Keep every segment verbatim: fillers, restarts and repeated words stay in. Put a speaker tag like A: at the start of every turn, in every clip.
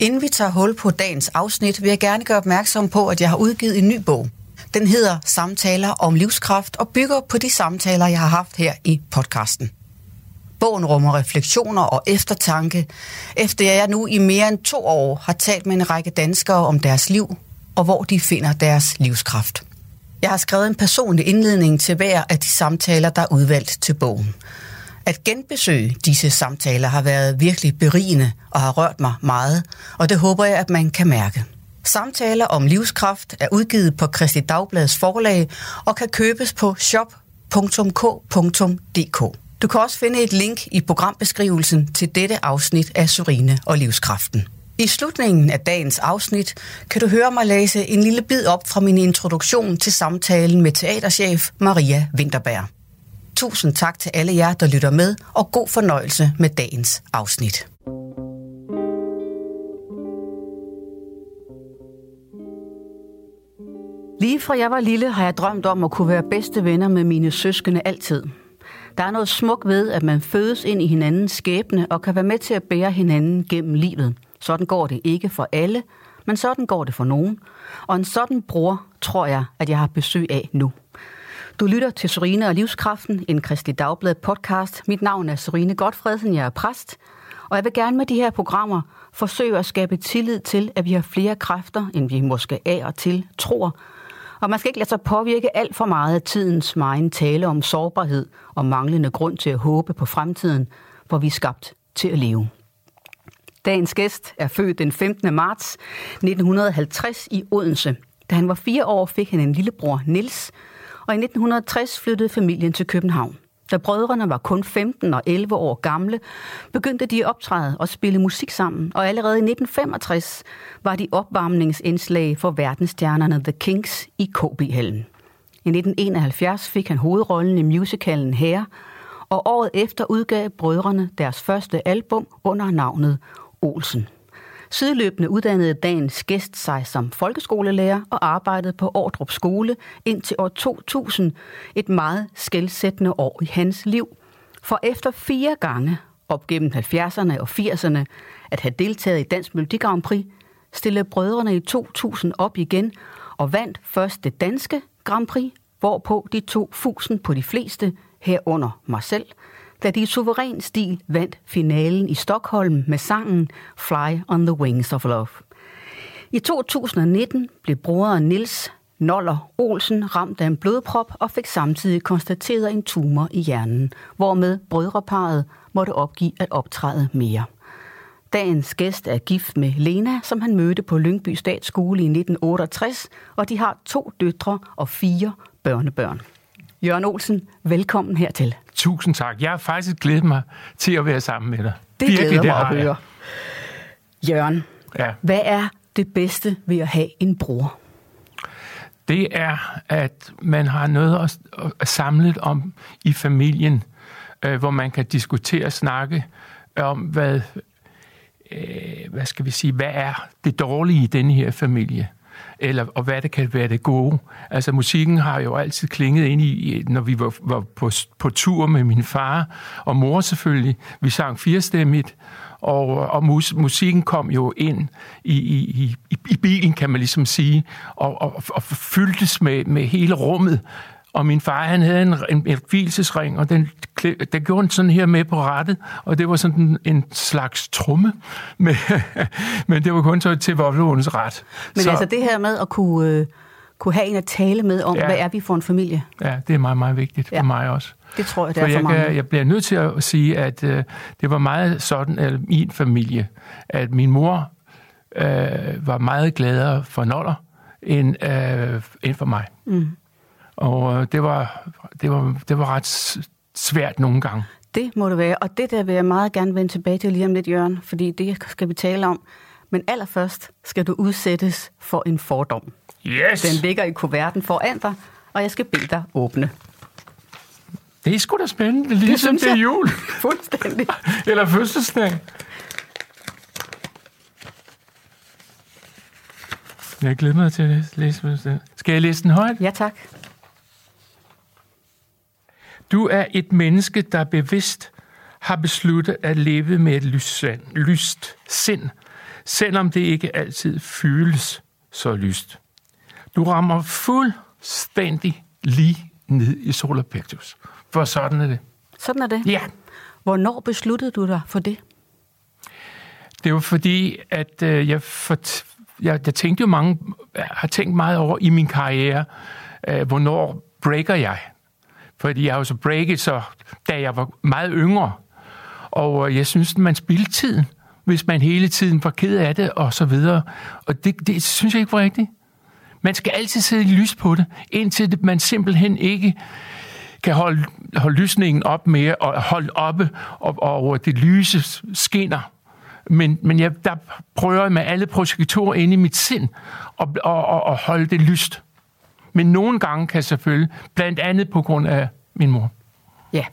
A: Inden vi tager hul på dagens afsnit, vil jeg gerne gøre opmærksom på, at jeg har udgivet en ny bog. Den hedder Samtaler om livskraft og bygger på de samtaler, jeg har haft her i podcasten. Bogen rummer refleksioner og eftertanke, efter jeg nu i mere end to år har talt med en række danskere om deres liv og hvor de finder deres livskraft. Jeg har skrevet en personlig indledning til hver af de samtaler, der er udvalgt til bogen. At genbesøge disse samtaler har været virkelig berigende og har rørt mig meget, og det håber jeg, at man kan mærke. Samtaler om livskraft er udgivet på Kristi Dagbladets forlag og kan købes på shop punktum k punktum d k. Du kan også finde et link i programbeskrivelsen til dette afsnit af Sørine og Livskraften. I slutningen af dagens afsnit kan du høre mig læse en lille bid op fra min introduktion til samtalen med teaterchef Maria Vinterberg. Tusind tak til alle jer, der lytter med, og god fornøjelse med dagens afsnit. Lige fra jeg var lille, har jeg drømt om at kunne være bedste venner med mine søskende altid. Der er noget smukt ved, at man fødes ind i hinandens skæbne og kan være med til at bære hinanden gennem livet. Sådan går det ikke for alle, men sådan går det for nogen. Og en sådan bror tror jeg, at jeg har besøg af nu. Du lytter til Sørine og Livskraften, en Kristi Dagblad podcast. Mit navn er Sørine Gotfredsen, jeg er præst. Og jeg vil gerne med de her programmer forsøge at skabe tillid til, at vi har flere kræfter, end vi måske af og til tror. Og man skal ikke lade sig påvirke alt for meget af tidens megen tale om sårbarhed og manglende grund til at håbe på fremtiden, hvor vi er skabt til at leve. Dagens gæst er født den femtende marts nitten halvtreds i Odense. Da han var fire år, fik han en lillebror, Niels, og i nitten tres flyttede familien til København. Da brødrene var kun femten og elleve år gamle, begyndte de at optræde og spille musik sammen, og allerede i nitten femogtres var de opvarmningsindslag for verdensstjernerne The Kinks i K B-hallen. I nitten enoghalvfjerds fik han hovedrollen i musicalen Hair, og året efter udgav brødrene deres første album under navnet Olsen. Sideløbende uddannede dagens gæst sig som folkeskolelærer og arbejdede på Ordrup Skole indtil år to tusind, et meget skelsættende år i hans liv. For efter fire gange op gennem halvfjerdserne og firserne at have deltaget i Dansk Melodi Grand Prix, stillede brødrene i to tusind op igen og vandt først det danske Grand Prix, hvorpå de tog fusen på de fleste, herunder mig selv, da de i suveræn stil vandt finalen i Stockholm med sangen Fly on the Wings of Love. I to tusind nitten blev broderen Niels Noller Olsen ramt af en blodprop og fik samtidig konstateret en tumor i hjernen, hvormed brødreparret måtte opgive at optræde mere. Dagens gæst er gift med Lena, som han mødte på Lyngby Statsskole i nitten otteogtres, og de har to døtre og fire børnebørn. Jørgen Olsen, velkommen hertil.
B: Tusind tak. Jeg har faktisk glædet mig til at være sammen med dig.
A: Det Virkelig, glæder mig at høre. Jørgen,
B: ja.
A: Hvad er det bedste ved at have en bror?
B: Det er, at man har noget at samle om i familien, hvor man kan diskutere og snakke om, hvad, hvad skal vi sige, hvad er det dårlige i denne her familie? Eller, og hvad det kan være det gode. Altså musikken har jo altid klinget ind i, når vi var, var på, på tur med min far og mor selvfølgelig. Vi sang firestemmigt, og, og mus, musikken kom jo ind i, i, i, i bilen, kan man ligesom sige, og, og, og fyldtes med, med hele rummet. Og min far, han havde en, en, en hvilesesring, og den, den gjorde sådan her med på rattet, og det var sådan en slags tromme, med, men det var kun til, til vovlåens ret.
A: Men så, altså det her med at kunne, øh, kunne have en at tale med om, ja, hvad er vi for en familie?
B: Ja, det er meget, meget vigtigt, ja, for mig også.
A: Det tror jeg, det
B: for
A: er for
B: jeg
A: mange.
B: Kan, jeg bliver nødt til at sige, at øh, det var meget sådan, at min familie, at min mor øh, var meget gladere for Noller, end, øh, end for mig. Mm. Og det var, det, var, det var ret svært nogle gange.
A: Det må det være, og det der vil jeg meget gerne vende tilbage til lige om lidt, Jørgen, fordi det skal vi tale om. Men allerførst skal du udsættes for en fordom.
B: Yes!
A: Den ligger i kuverten foran dig, og jeg skal bede dig åbne.
B: Det er sgu da spændende, ligesom det, det er jul.
A: Fuldstændig.
B: Eller fødselsdag. Jeg glæder mig til at læse fødselsdag. Skal jeg læse den højt?
A: Ja, tak.
B: Du er et menneske, der bevidst har besluttet at leve med et lyst sind. selvom det ikke altid føles så lyst. Du rammer fuldstændig lige ned i solar plexus. For sådan er det.
A: Sådan er det?
B: Ja.
A: Hvornår besluttede du dig for det?
B: Det var fordi, at øh, jeg, for, jeg, jeg tænkte jo mange, jeg har tænkt meget over i min karriere, øh, hvornår breaker jeg? Fordi jeg har jo så breaket, så da jeg var meget yngre. Og øh, jeg synes, man spildte tiden, hvis man hele tiden var ked af det, og så videre. Og det, det synes jeg ikke var rigtigt. Man skal altid sætte lys på det, indtil man simpelthen ikke kan holde, holde lysningen op mere, og holde oppe, og, og det lyse skinner. Men, men jeg, der prøver jeg med alle projektorer inde i mit sind at, at, at, at holde det lyst. Men nogle gange kan jeg selvfølgelig, blandt andet på grund af min mor.
A: Ja.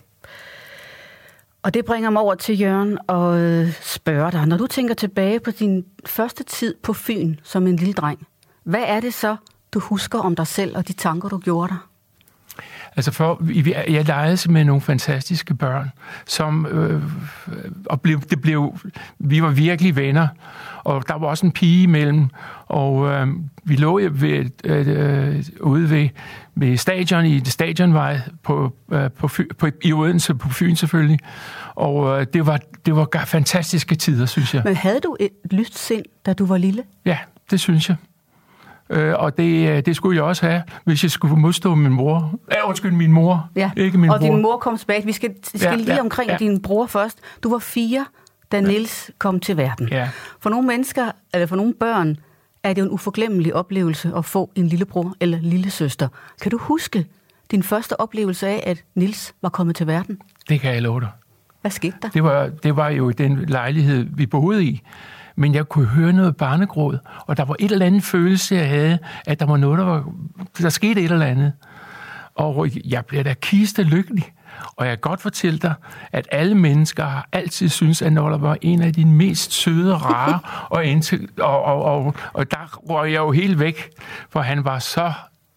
A: Og det bringer mig over til Jørgen og spørger dig. Når du tænker tilbage på din første tid på Fyn som en lille dreng, hvad er det så, du husker om dig selv og de tanker, du gjorde dig?
B: Altså, for, jeg legede med nogle fantastiske børn, som, øh, og blev, det blev, vi var virkelig venner, og der var også en pige imellem, og øh, vi lå ved, øh, ude ved, ved stadion, i det stadionvej på, øh, på, på, i Odense, på Fyn selvfølgelig, og øh, det, var, det var fantastiske tider, synes jeg.
A: Men havde du et lyst sind, da du var lille?
B: Ja, det synes jeg. Øh, og det, det skulle jeg også have, hvis jeg skulle modstå min mor. Ja, undskyld, min mor.
A: Ja.
B: Ikke min
A: og
B: bror.
A: din mor kom tilbage. Vi skal, skal ja, lige
B: ja,
A: omkring
B: ja.
A: din bror først. Du var fire, da ja. Niels kom til verden.
B: Ja.
A: For nogle mennesker, eller for nogle børn, er det jo en uforglemmelig oplevelse at få en lillebror eller lillesøster. Kan du huske din første oplevelse af, at Niels var kommet til verden?
B: Det kan jeg love dig.
A: Hvad skete der?
B: Det var, det var jo den lejlighed, vi boede i. Men jeg kunne høre noget barnegråd, og der var et eller andet følelse, jeg havde, at der var noget, der var, der skete et eller andet. Og jeg blev da kiste lykkelig. Og jeg kan godt fortælle dig, at alle mennesker har altid syntes, at Noller var en af de mest søde, rare, og, indtil, og, og, og, og der røg jeg jo helt væk, for han var så...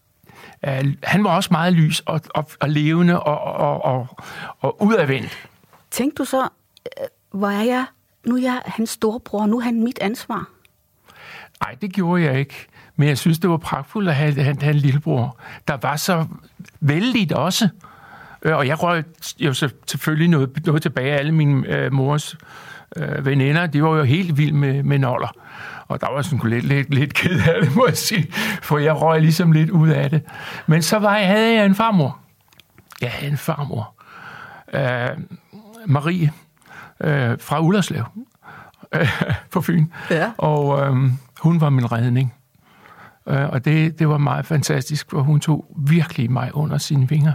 B: Uh, han var også meget lys og, og, og levende og, og, og, og udadvendt.
A: Tænkte du så, hvor er jeg... Nu er jeg hans storebror, nu er han mit ansvar.
B: Nej, det gjorde jeg ikke. Men jeg synes, det var pragtfuldt at have, have, have en lillebror, der var så vældigt også. Og jeg røg jo selvfølgelig noget, noget tilbage. Alle mine øh, mors øh, veninder, de var jo helt vilde med, med Noller. Og der var sådan lidt, lidt, lidt ked af det, må jeg sige. For jeg røg ligesom lidt ud af det. Men så var jeg, havde jeg en farmor. Jeg havde en farmor. Øh, Marie. Øh, fra Ullerslev øh, på Fyn.
A: Ja.
B: Og øh, hun var min redning. Øh, og det, det var meget fantastisk, for hun tog virkelig mig under sine vinger.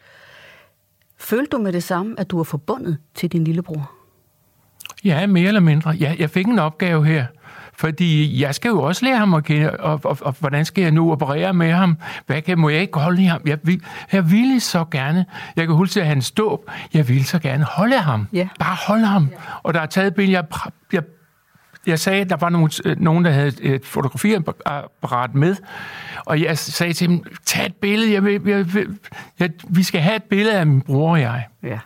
A: Følte du med det samme, at du var forbundet til din lillebror?
B: Ja, mere eller mindre. Ja, jeg fik en opgave her, fordi jeg skal jo også lære ham at kende, og, og, og hvordan skal jeg nu operere med ham? Hvad kan, må jeg ikke holde i ham? Jeg, vil, jeg ville så gerne, jeg kan huske, at han stå, jeg ville så gerne holde ham.
A: Ja.
B: Bare holde ham. Ja. Og der er taget billeder, jeg, jeg, jeg sagde, at der var nogen, nogen, der havde et fotografiapparat med, og jeg sagde til dem, tag et billede, jeg vil, jeg vil, jeg, vi skal have et billede af min bror og jeg.
A: Ja.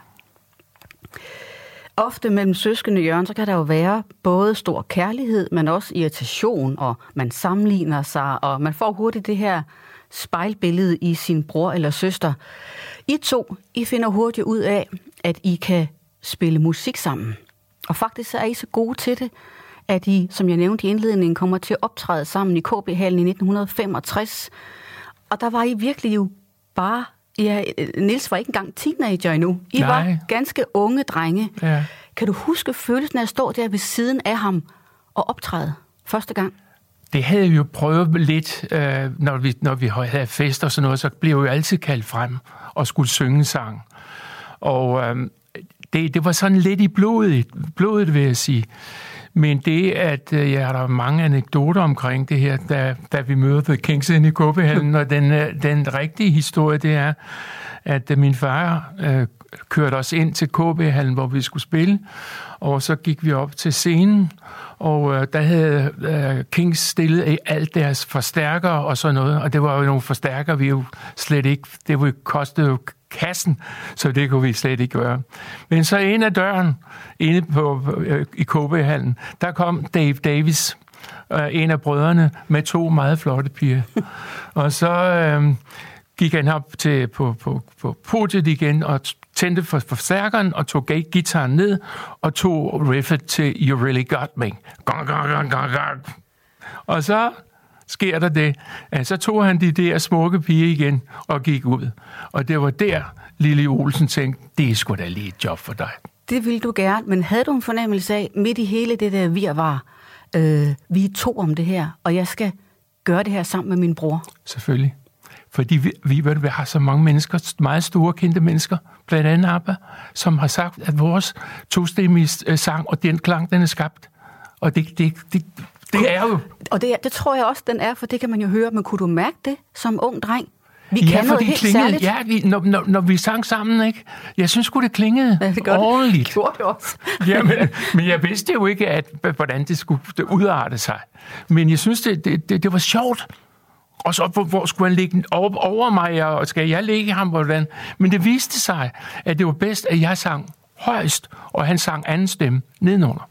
A: Ofte mellem søskende, Jørgen, så kan der jo være både stor kærlighed, men også irritation, og man sammenligner sig, og man får hurtigt det her spejlbillede i sin bror eller søster. I to, I finder hurtigt ud af, at I kan spille musik sammen. Og faktisk så er I så gode til det, at I, som jeg nævnte i indledningen, kommer til at optræde sammen i K B-hallen i nitten femogtres. Og der var I virkelig jo bare... Ja, Niels var ikke engang teenager endnu. I
B: Nej.
A: var ganske unge drenge.
B: Ja.
A: Kan du huske følelsen af at stå der ved siden af ham og optræde første gang?
B: Det havde vi jo prøvet lidt, øh, når, vi, når vi havde fest og sådan noget, så blev vi jo altid kaldt frem og skulle synge sang. Og øh, det, det var sådan lidt i blodet, blodet vil jeg sige. Men det, at øh, jeg har der mange anekdoter omkring det her, da, da vi møder The Kings inde i K B-hallen, og den, øh, den rigtige historie, det er, at øh, min far øh, kørte os ind til K B-hallen, hvor vi skulle spille, og så gik vi op til scenen, og øh, der havde øh, Kings stillet alt deres forstærkere og sådan noget, og det var jo nogle forstærkere, vi jo slet ikke, det kostede jo kassen, så det kunne vi slet ikke gøre. Men så ind ad døren, inde på, øh, i K B-hallen, der kom Dave Davis, øh, en af brødrene, med to meget flotte piger. Og så øh, gik han op til, på, på, på podiet igen og tændte for forstærkeren og tog guitaren ned og tog riffet til You Really Got Me. Gong, gong, gong, gong, gong. Og så sker der det, at så tog han de der smukke piger igen og gik ud. Og det var der, Lili Olsen tænkte, det er sgu da lige et job for dig.
A: Det ville du gerne, men havde du en fornemmelse af, midt i hele det der virvar, øh, vi er to om det her, og jeg skal gøre det her sammen med min bror?
B: Selvfølgelig. Fordi vi, vi, vi har så mange mennesker, meget store kendte mennesker, blandt andet ABBA, som har sagt, at vores tostemmige sang og den klang, den er skabt. Og det, det, det, det er jo...
A: Og det, det tror jeg også, den er, for det kan man jo høre. Men kunne du mærke det som ung dreng? Vi
B: ja,
A: kan noget helt
B: klingede,
A: særligt.
B: Ja, vi, når, når, når vi sang sammen, ikke? Jeg synes sgu, det klingede
A: ja, det
B: ordentligt.
A: Det gjorde det også.
B: ja, men, men jeg vidste jo ikke, at, hvordan det skulle det udarte sig. Men jeg synes, det, det, det, det var sjovt. Og så, hvor, hvor skulle han ligge over, over mig, og skal jeg ligge ham, hvordan? Men det viste sig, at det var bedst, at jeg sang højst, og han sang anden stemme nedenunder.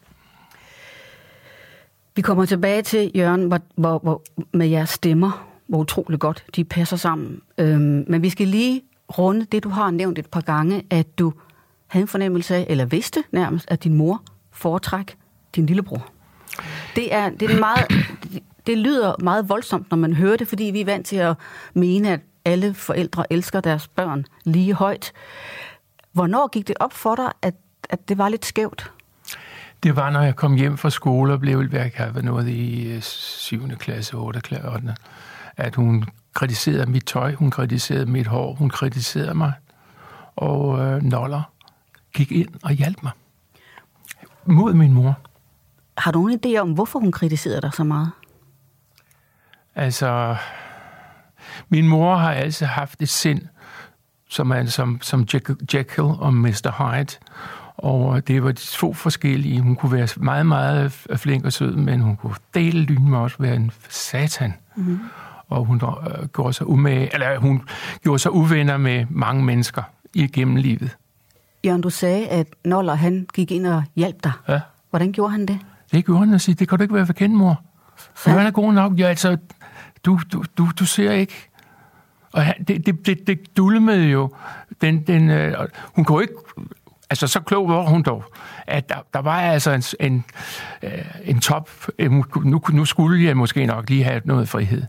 A: Vi kommer tilbage til, Jørgen, hvor, hvor, hvor, med jeres stemmer, hvor utroligt godt de passer sammen. Øhm, men vi skal lige runde det, du har nævnt et par gange, at du havde en fornemmelse af, eller vidste nærmest, at din mor foretræk din lillebror. Det er, det er meget... Det lyder meget voldsomt, når man hører det, fordi vi er vant til at mene, at alle forældre elsker deres børn lige højt. Hvornår gik det op for dig, at, at det var lidt skævt?
B: Det var, når jeg kom hjem fra skole og blev været noget i syvende klasse, ottende klasse, at hun kritiserede mit tøj, hun kritiserede mit hår, hun kritiserede mig. Og øh, Noller gik ind og hjalp mig mod min mor.
A: Har du en idé om, hvorfor hun kritiserede dig så meget?
B: Altså, min mor har altid haft et sind, som er som, som Jekyll og mister Hyde. Og det var de to forskellige. Hun kunne være meget, meget flink og sød, men hun kunne dele lyn med også være en satan. Mm-hmm. Og hun øh, gjorde sig umage, eller hun gjorde sig uvenner med mange mennesker igennem livet.
A: Jørgen, du sagde, at Noller, han gik ind og hjalp dig.
B: Ja.
A: Hvordan gjorde han det?
B: Det gjorde han at sige, det kan du ikke være forkendt, mor. Så han er god nok. Ja, altså, du, du, du, du ser ikke. Og han, det, det, det, det dulmede jo. Den, den, øh, hun kunne ikke... Altså, så klog var hun dog, at der, der var altså en, en, en top... Nu, nu skulle jeg måske nok lige have noget frihed.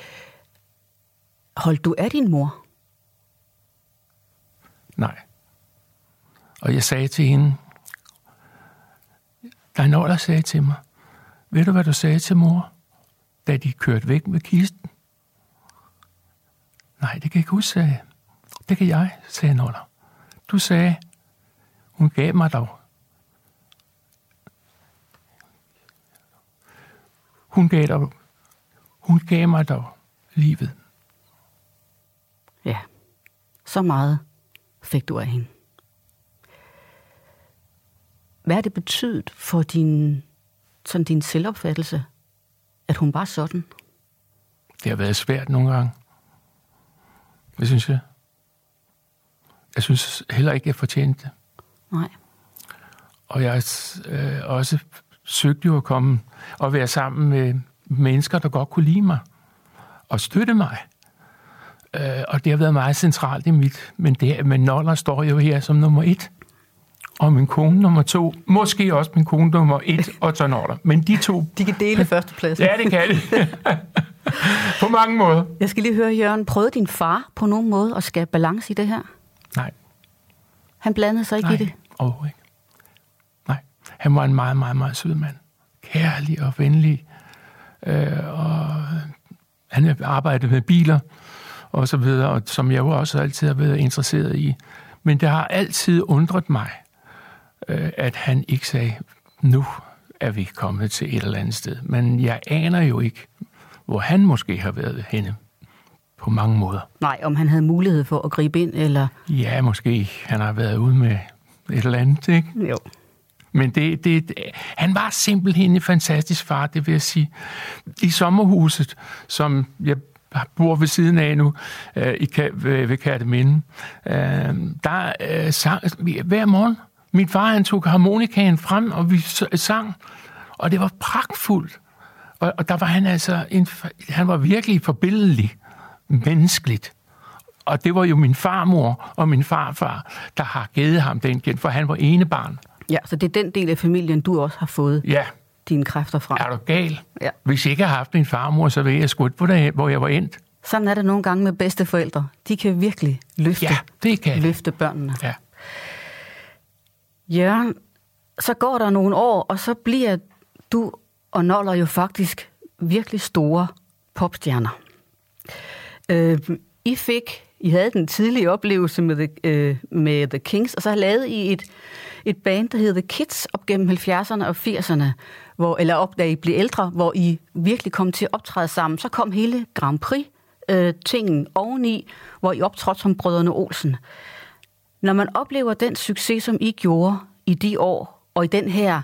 A: Holdt du af din mor?
B: Nej. Og jeg sagde til hende... Der er noget, der sagde til mig... Ved du, hvad du sagde til mor, da de kørte væk med kisten? Nej, det kan jeg ikke huske, sagde jeg. Det kan jeg, sagde Noller. Du sagde, hun gav mig dog. Hun gav dog. Hun gav mig dog livet.
A: Ja, så meget fik du af hende. Hvad har det betydet for din... sådan din selvopfattelse, at hun var sådan?
B: Det har været svært nogle gange. Hvad synes jeg? Jeg synes heller ikke, jeg fortjente det.
A: Nej.
B: Og jeg øh, også søgte jo at komme og være sammen med mennesker, der godt kunne lide mig og støtte mig. Øh, og det har været meget centralt i mit. Men, det, men Noller står jo her som nummer et. Og min kone nummer to. Måske også min kone nummer et og så Noller. Men de to...
A: De kan dele førstepladsen.
B: Ja, det kan de. På mange måder.
A: Jeg skal lige høre, Jørgen. Prøvede din far på nogen måde at skabe balance i det her?
B: Nej.
A: Han blandede sig ikke
B: Nej,
A: i det?
B: overhovedet ikke. Nej. Han var en meget, meget, meget sød mand. Kærlig og venlig. Øh, og han arbejdede med biler og så videre, og som jeg jo også altid har været interesseret i. Men det har altid undret mig, øh, at han ikke sagde, nu er vi kommet til et eller andet sted. Men jeg aner jo ikke, hvor han måske har været henne på mange måder. Nej,
A: om han havde mulighed for at gribe ind, eller...
B: Ja, måske. Han har været ude med et eller andet, ikke?
A: Jo.
B: Men det, det, han var simpelthen en fantastisk far, det vil jeg sige. I sommerhuset, som jeg bor ved siden af nu, øh, i, ved, ved Kerteminde. Øh, der øh, sang hver morgen. Min far, han tog harmonikaen frem, og vi sang, og det var pragtfuldt. Og, og der var han altså, en, han var virkelig forbilledelig, menneskeligt. Og det var jo min farmor og min farfar, der har givet ham den gen, for han var enebarn.
A: Ja, så det er den del af familien, du også har fået
B: ja.
A: dine kræfter fra.
B: Er du gal?
A: Ja.
B: Hvis jeg ikke havde haft min farmor, så ville jeg skudt på det, hvor jeg var endt.
A: Sådan er det nogle gange med bedsteforældre. De kan virkelig løfte,
B: ja, det kan
A: løfte børnene.
B: Ja.
A: Jørgen, så går der nogle år, og så bliver du og Noller jo faktisk virkelig store popstjerner. Øh, I fik, I havde den tidlige oplevelse med The, øh, med The Kings, og så lavede I et, et band, der hedder The Kids, op gennem halvfjerdserne og firserne, hvor, eller op da I blev ældre, hvor I virkelig kom til at optræde sammen. Så kom hele Grand Prix-tingen øh, oveni, hvor I optrådte som Brødrene Olsen. Når man oplever den succes, som I gjorde i de år, og i den her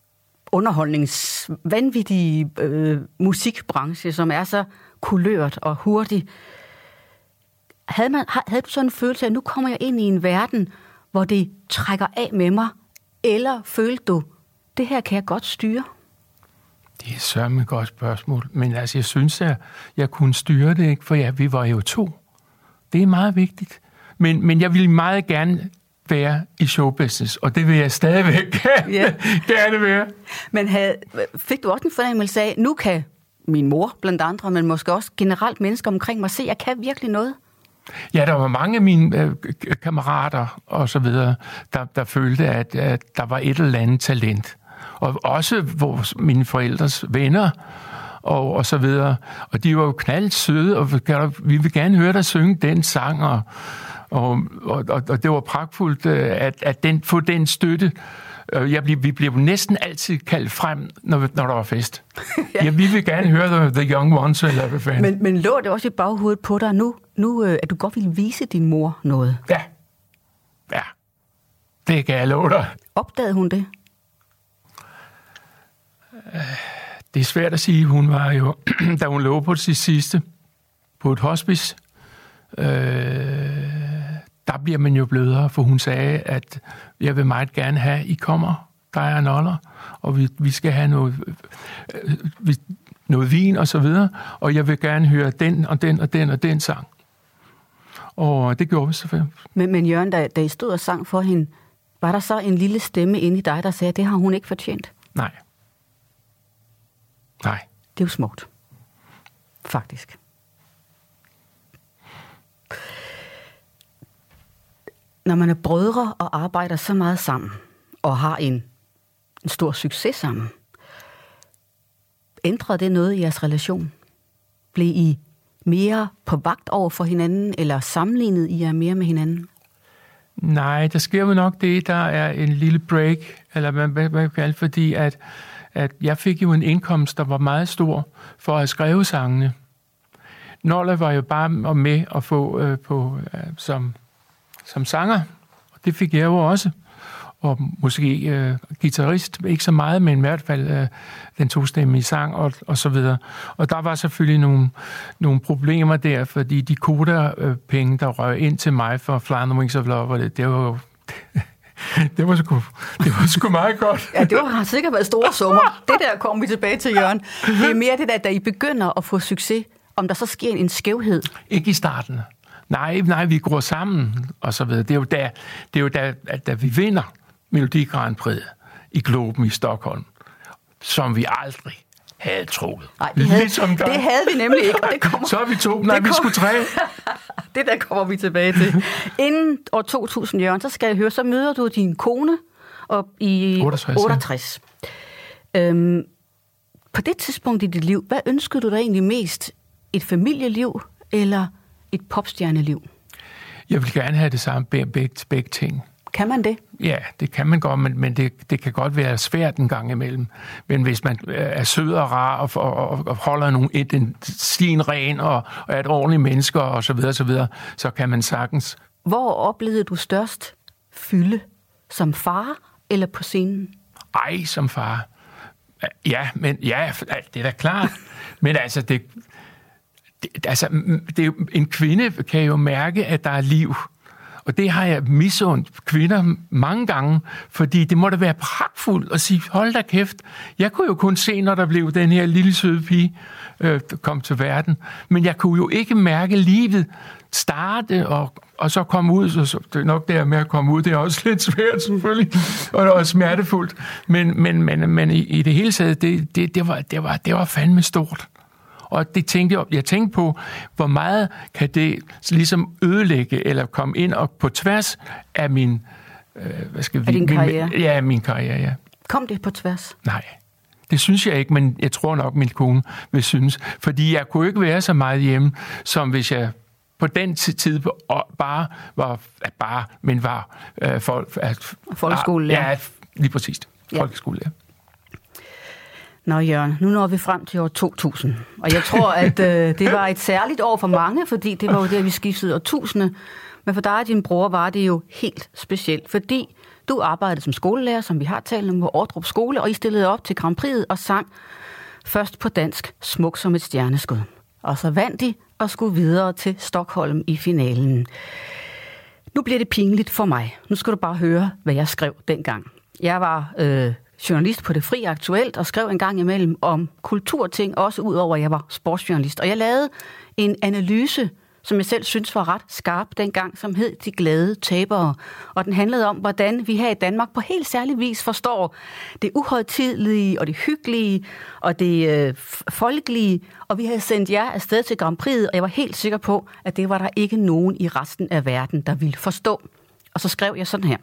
A: underholdningsvanvittige øh, musikbranche, som er så kulørt og hurtig, havde, man, havde du sådan en følelse af, at nu kommer jeg ind i en verden, hvor det trækker af med mig, eller følte du, det her kan jeg godt styre?
B: Det er sørme et godt spørgsmål, men altså, jeg synes, at jeg kunne styre det, ikke? For ja, vi var jo to. Det er meget vigtigt. Men, men jeg ville meget gerne være i showbusiness, og det vil jeg stadigvæk gerne, yeah. gerne være.
A: Men havde, fik du også en fornemmelse af, nu kan min mor blandt andre, men måske også generelt mennesker omkring mig se, at jeg kan virkelig noget?
B: Ja, der var mange af mine øh, kammerater og så videre, der, der følte, at, at der var et eller andet talent. Og også vores, mine forældres venner og, og så videre. Og de var jo knaldt søde, og vi vil gerne høre dig synge den sang, og Og, og, og det var pragtfuldt, at, at den, få den støtte. Jeg blev, vi blev næsten altid kaldt frem, når, når der var fest. ja. Ja, vi vil gerne høre The, the Young Ones, eller hvad fanden.
A: Men, men lå det også i baghovedet på dig nu, nu, at du godt ville vise din mor noget?
B: Ja. Ja. Det kan jeg love dig.
A: Opdagede hun det?
B: Det er svært at sige. Hun var jo, da hun lå på det sidste, på et hospice, Øh, der bliver man jo blødere, for hun sagde, at jeg vil meget gerne have, I kommer, der er Noller, og vi, vi skal have noget, øh, noget vin og så videre, og jeg vil gerne høre den og den og den og den sang. Og det gjorde vi selvfølgelig. Men,
A: men Jørgen, da, da I stod og sang for hende, var der så en lille stemme inde i dig, der sagde, at det har hun ikke fortjent?
B: Nej. Nej.
A: Det er jo smukt. Faktisk. Når man er brødre og arbejder så meget sammen, og har en, en stor succes sammen, ændrede det noget i jeres relation? Blev I mere på vagt over for hinanden, eller sammenlignede I jer mere med hinanden?
B: Nej, der sker jo nok det, der er en lille break, eller hvad man kan kalde, fordi at, at jeg fik jo en indkomst, der var meget stor for at skrive sangene. Noller var jo bare med at få øh, på øh, som som sanger, og det fik jeg jo også, og måske øh, guitarist, ikke så meget, men i hvert fald øh, den tostemmige sang, og, og så videre. Og der var selvfølgelig nogle, nogle problemer der, fordi de koda-penge, der røg ind til mig for Fly on the Wings of Love, det, det var jo... Det var, sgu, det var sgu meget godt.
A: Ja, det har sikkert været store summer. Det der kommer vi tilbage til, Jørgen. Det er mere det der, da I begynder at få succes, om der så sker en skævhed.
B: Ikke i starten. Nej, nej, vi går sammen, og så videre. Det er jo da, det er jo da, at da vi vinder Melodi Grand Prix i Globen i Stockholm, som vi aldrig havde troet.
A: Nej, det havde, ligesom det havde vi nemlig ikke, og det kommer...
B: Så er vi to, nej, vi skulle tre.
A: Det der kommer vi tilbage til. Inden år to tusind, Jørgen, så skal jeg høre, så møder du din kone op i otteogtres. otteogtres. Ja. Øhm, på det tidspunkt i dit liv, hvad ønskede du dig egentlig mest? Et familieliv eller et popstjerneliv?
B: Jeg vil gerne have det samme begge, begge ting.
A: Kan man det?
B: Ja, det kan man godt, men, men det, det kan godt være svært en gang imellem. Men hvis man er sød og rar og, og, og holder nogle, et, en stien ren og, og er et ordentligt menneske og så videre, så videre, så kan man sagtens.
A: Hvor oplevede du størst fylde? Som far eller på scenen?
B: Ej, som far. Ja, men ja, det er da klart. Men altså, det, det, altså, det er jo, en kvinde kan jo mærke, at der er liv. Og det har jeg misundt kvinder mange gange, fordi det må da være pragtfuldt at sige, hold da kæft, jeg kunne jo kun se, når der blev den her lille søde pige, øh, der kom til verden. Men jeg kunne jo ikke mærke livet starte og, og så komme ud. Så, så det er nok der med at komme ud, det er også lidt svært selvfølgelig, og det er også smertefuldt. Men, men, men, men i, i det hele taget, det, det, det, var, det, var, det var fandme stort. Og det tænkte jeg, jeg tænkte på, hvor meget kan det ligesom ødelægge eller komme ind og på tværs af min, øh, hvad skal vi,
A: af din karriere?
B: Min, ja, min karriere, ja.
A: Kom det på tværs?
B: Nej, det synes jeg ikke, men jeg tror nok, min kone vil synes. Fordi jeg kunne ikke være så meget hjemme, som hvis jeg på den tid bare var, bare, men var øh, folk, at,
A: folkeskolelærer.
B: Ja, lige præcis.
A: Ja.
B: Folkeskolelærer.
A: Nå Jørgen, nu når vi frem til år to tusind, og jeg tror, at øh, det var et særligt år for mange, fordi det var jo der, vi skiftede årtusinde. Men for dig og din bror var det jo helt specielt, fordi du arbejdede som skolelærer, som vi har talt om, på Ordrup Skole, og I stillede op til Grand Prixet og sang først på dansk Smuk som et stjerneskud. Og så vandt de og skulle videre til Stockholm i finalen. Nu bliver det pinligt for mig. Nu skal du bare høre, hvad jeg skrev dengang. Jeg var øh, journalist på Det Fri Aktuelt og skrev en gang imellem om kulturting, også udover at jeg var sportsjournalist. Og jeg lavede en analyse, som jeg selv synes var ret skarp dengang, som hed De Glade Tabere. Og den handlede om, hvordan vi her i Danmark på helt særlig vis forstår det uhøjtidelige og det hyggelige og det øh, folkelige. Og vi havde sendt jer afsted til Grand Prixet, og jeg var helt sikker på, at det var der ikke nogen i resten af verden, der ville forstå. Og så skrev jeg sådan her.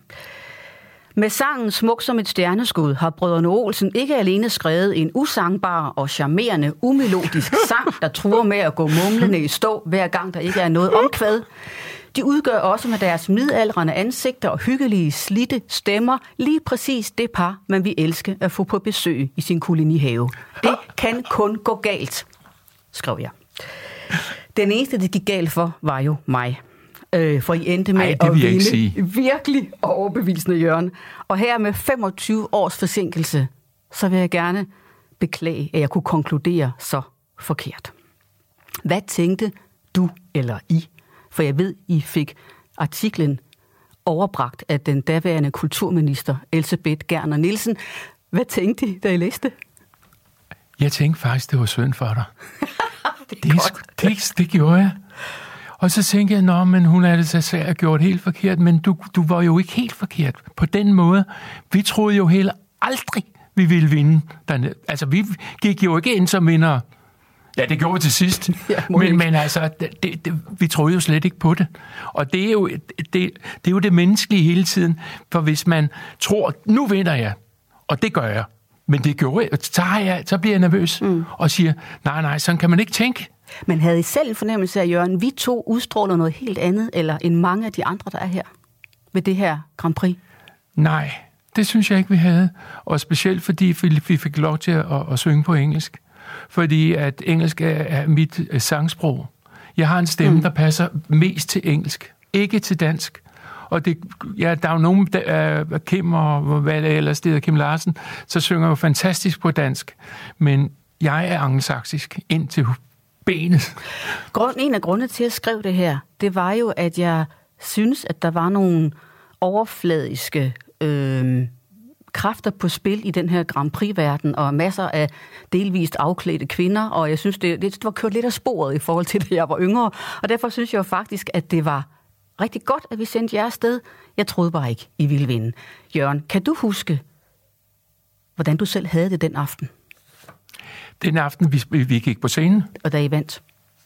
A: Med sangen Smuk som et stjerneskud har brødrene Olsen ikke alene skrevet en usangbar og charmerende, umelodisk sang, der truer med at gå mumlende i stå, hver gang der ikke er noget omkvæd. De udgør også med deres midaldrende ansigter og hyggelige, slitte stemmer lige præcis det par, man vil elske at få på besøg i sin kolonihave. Det kan kun gå galt, skrev jeg. Den eneste, det gik galt for, var jo mig. Øh, for I endte med Ej, at vinde virkelig overbevisende, Jørgen. Og her med femogtyve års forsinkelse, så vil jeg gerne beklage, at jeg kunne konkludere så forkert. Hvad tænkte du eller I? For jeg ved, I fik artiklen overbragt af den daværende kulturminister Elsebeth Gerner Nielsen. Hvad tænkte I, da I læste?
B: Jeg tænkte faktisk, det var synd for dig.
A: det,
B: det, det, det gjorde jeg. Og så tænkte jeg, nå, men hun er det så svært at gjort helt forkert, men du, du var jo ikke helt forkert. På den måde, vi troede jo heller aldrig, vi ville vinde dernede. Altså, vi gik jo ikke ind som vinder. Ja, det gjorde vi til sidst. Ja, men, men altså, det, det, vi troede jo slet ikke på det. Og det er, jo, det, det er jo det menneskelige hele tiden. For hvis man tror, nu vinder jeg, og det gør jeg, men det gjorde jeg, så, jeg, så bliver jeg nervøs mm. og siger, nej, nej, sådan kan man ikke tænke.
A: Men havde I selv en fornemmelse af, Jørgen, vi to udstråler noget helt andet, eller end mange af de andre, der er her ved det her Grand Prix?
B: Nej, det synes jeg ikke, vi havde. Og specielt fordi vi fik lov til at, at synge på engelsk. Fordi at engelsk er, er mit sangsprog. Jeg har en stemme, mm. der passer mest til engelsk, ikke til dansk. Og det, ja, der er jo nogen, der, uh, Kim og hvad det ellers det hedder, Kim Larsen, så synger jo fantastisk på dansk. Men jeg er angelsaksisk ind til benet.
A: Grund, en af grundene til at skrive det her, det var jo, at jeg synes, at der var nogle overfladiske øh, kræfter på spil i den her Grand Prix-verden, og masser af delvist afklædte kvinder, og jeg synes, det, det var kørt lidt af sporet i forhold til, da jeg var yngre, og derfor synes jeg jo faktisk, at det var rigtig godt, at vi sendte jer afsted. Jeg troede bare ikke, I ville vinde. Jørgen, kan du huske, hvordan du selv havde det den aften?
B: Den aften, vi, vi gik på scenen.
A: Og da I vandt?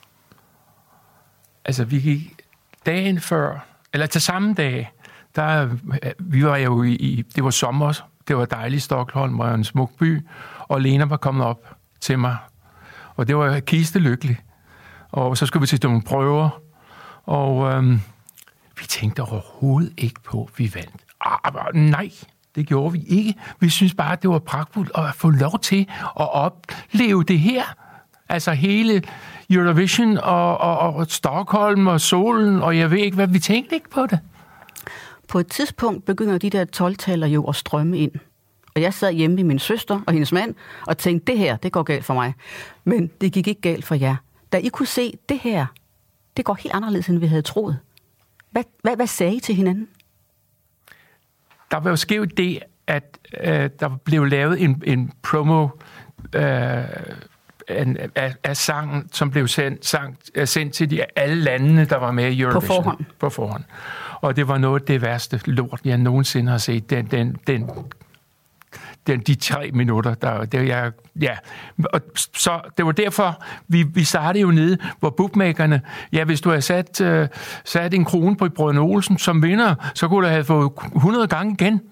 B: Altså, vi gik dagen før, eller til samme dag, der, vi var jo i, det var sommer, det var dejligt, Stockholm var en smuk by, og Lena var kommet op til mig, og det var kistelykkelig. Og så skulle vi til nogle prøver, og øhm, vi tænkte overhovedet ikke på, at vi vandt. Ah, nej, det gjorde vi ikke. Vi synes bare, at det var pragtfuldt at få lov til at opleve det her. Altså hele Eurovision og, og, og Stockholm og solen, og jeg ved ikke, hvad vi tænkte ikke på det.
A: På et tidspunkt begynder de der tolv-taller jo at strømme ind. Og jeg sad hjemme med min søster og hendes mand og tænkte, det her, det går galt for mig. Men det gik ikke galt for jer. da I kunne se, det her, det går helt anderledes, end vi havde troet. Hvad, hvad, hvad sagde I til hinanden?
B: Der var jo sket det, at øh, der blev lavet en, en promo øh, en, af, af sangen, som blev sendt, sang, sendt til de, alle landene, der var med i Eurovision.
A: På forhånd.
B: På forhånd. Og det var noget af det værste lort, jeg nogensinde har set. Den, den, den, den, de tre minutter, der, det, jeg, ja. Og så det var derfor, vi, vi startede jo nede, hvor bookmakerne, ja, hvis du havde sat, uh, sat en krone på Brødrene Olsen som vinder, så kunne du have fået hundrede gange igen.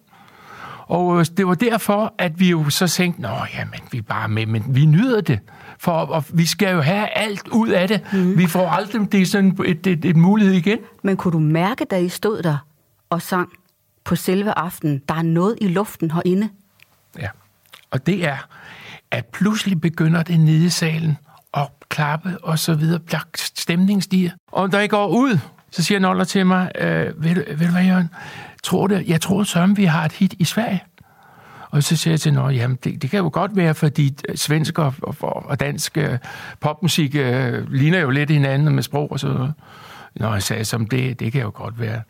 B: Og det var derfor, at vi jo så tænkte, nå, jamen, vi er bare med, men vi nyder det. For og vi skal jo have alt ud af det. Mm. Vi får aldrig det sådan et, et, et mulighed igen.
A: Men kunne du mærke, da I stod der og sang på selve aftenen, der er noget i luften herinde?
B: Ja, og det er, at pludselig begynder det nede i salen at klappe og så videre. Stemningen stiger. Og da jeg går ud, så siger Noller til mig, øh, ved, du, ved du hvad, Jørgen? Tror det? Jeg tror, Søren, vi har et hit i Sverige. Og så siger jeg til Noller, jamen det, det kan jo godt være, fordi svensk og, og, og dansk øh, popmusik øh, ligner jo lidt hinanden med sprog og så noget. Nå, jeg sagde som det, det kan jo godt være.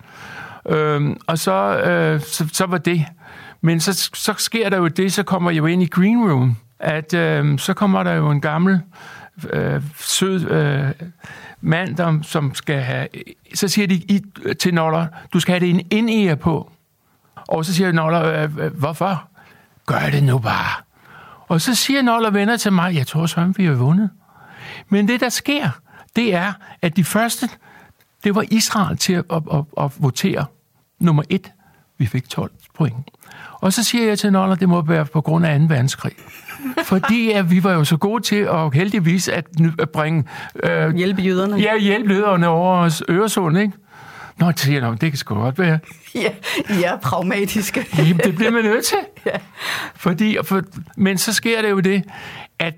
B: Øhm, og så, øh, så, så var det. Men så, så sker der jo det, så kommer jeg jo ind i Green Room, at øh, så kommer der jo en gammel, øh, sød øh, mand, der, som skal have... Så siger de i, til Noller, du skal have det en ind-ear på. Og så siger Noller, øh, øh, hvorfor? Gør det nu bare. Og så siger Noller venner til mig, jeg tror så, vi har vundet. Men det, der sker, det er, at de første, det var Israel til at, at, at, at votere. Nummer et, vi fik tolv point. Og så siger jeg til Noller, det må være på grund af anden verdenskrig. Fordi at vi var jo så gode til at heldigvis at, at bringe... Øh,
A: hjælpe jøderne.
B: Ja, hjælpe jøderne over os Øresund, ikke? Nå, det siger jeg, det kan sgu godt være.
A: Ja, I er pragmatiske.
B: Jamen, det bliver man nødt til.
A: Ja.
B: Fordi, for, men så sker det jo det, at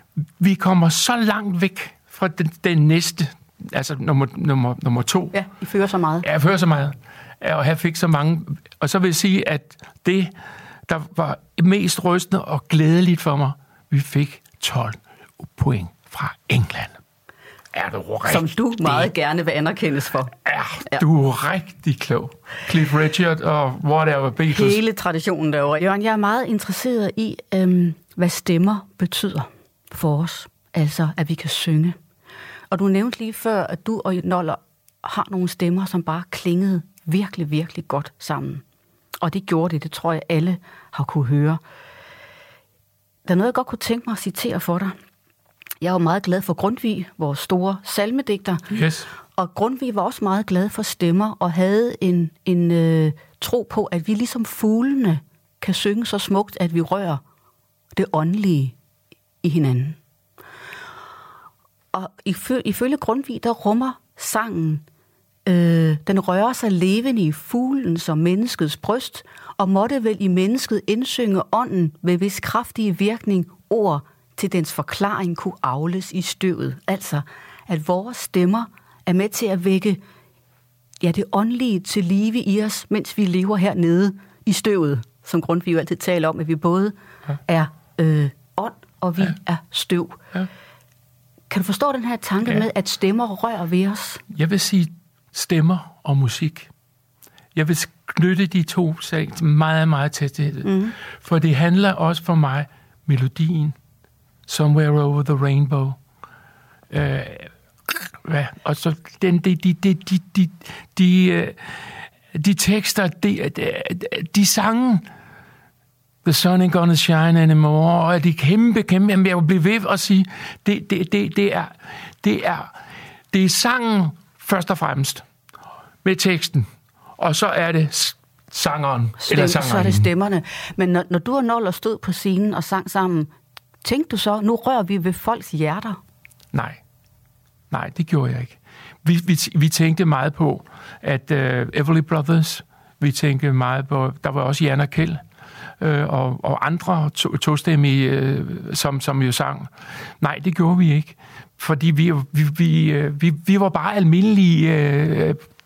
B: vi kommer så langt væk fra den, den næste, altså nummer, nummer, nummer to.
A: Ja, I fører så meget.
B: Ja, jeg fører så meget. Og her fik så mange. Og så vil jeg sige, at det, der var mest rystende og glædeligt for mig, vi fik tolv point fra England. Er du rigtig?
A: Som du meget gerne vil anerkendes for.
B: Er ja. Du rigtig klog. Cliff Richard og whatever Beatles.
A: Hele traditionen derovre. Jørgen, jeg er meget interesseret i, øhm, hvad stemmer betyder for os. Altså, at vi kan synge. Og du nævnte lige før, at du og Noller har nogle stemmer, som bare klingede virkelig, virkelig godt sammen. Og det gjorde det. Det tror jeg, alle har kunne høre. Der er noget, jeg godt kunne tænke mig at citere for dig. Jeg er jo meget glad for Grundtvig, vores store salmedigter.
B: Yes.
A: Og Grundtvig var også meget glad for stemmer, og havde en, en øh, tro på, at vi ligesom fuglene kan synge så smukt, at vi rører det åndelige i hinanden. Og ifølge Grundtvig, der rummer sangen, øh, den rører sig levende i fuglen som menneskets bryst, og måtte vel i mennesket indsynge ånden ved hvis kraftige virkning ord til dens forklaring kunne avles i støvet. Altså, at vores stemmer er med til at vække ja, det åndelige til live i os, mens vi lever hernede i støvet, som Grundtvig jo altid taler om, at vi både ja. er øh, ånd, og vi ja. er støv. Ja. Kan du forstå den her tanke ja. med, at stemmer rører ved os?
B: Jeg vil sige stemmer og musik. Jeg vil knytte de to sager meget, meget tæt til det. Mm. For det handler også for mig melodien. Somewhere over the rainbow. Øh, ja, og så den, de, de, de, de, de, de, de tekster, de, de, de sange, The sun ain't gonna shine anymore, og de kæmpe, kæmpe, jamen jeg vil blive ved at sige, det, det, det, det, er, det, er, det er sangen først og fremmest, med teksten, og så er det sangeren,
A: Stem,
B: eller sangeren.
A: Så er det stemmerne. Men når, når du og Noller stod på scenen og sang sammen, tænkte du så, nu rører vi ved folks hjerter?
B: Nej. Nej, det gjorde jeg ikke. Vi, vi, vi tænkte meget på, at uh, Everly Brothers, vi tænkte meget på, der var også Jan og Kjeld, uh, og, og andre to, tostemmige, uh, som, som jo sang. Nej, det gjorde vi ikke. Fordi vi, vi, vi, vi, vi var bare almindelige uh,